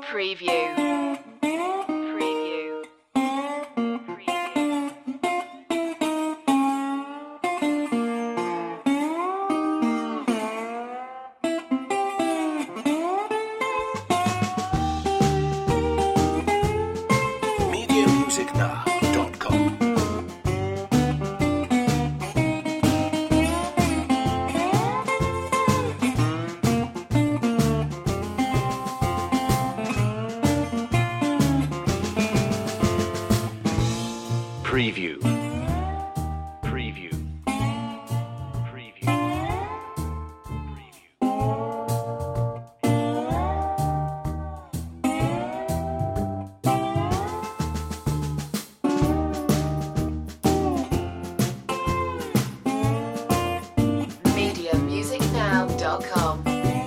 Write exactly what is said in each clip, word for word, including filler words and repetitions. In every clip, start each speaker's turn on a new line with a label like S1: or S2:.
S1: Preview. Preview. Preview.
S2: media music now dot com. Preview. Preview. Preview.
S1: media music now dot com.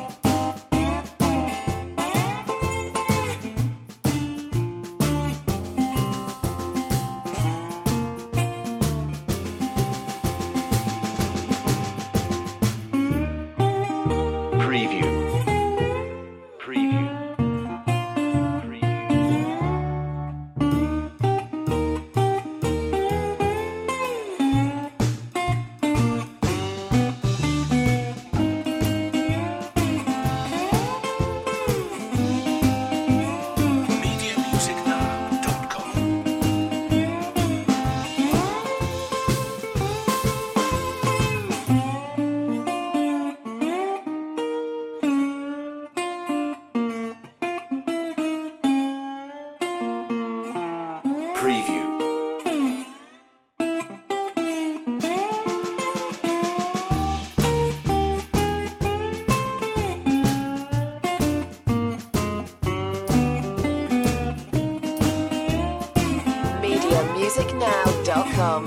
S2: Preview. Preview. media music now dot com. Preview.
S1: media music now dot com.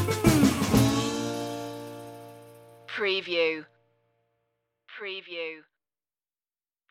S1: Preview. Preview.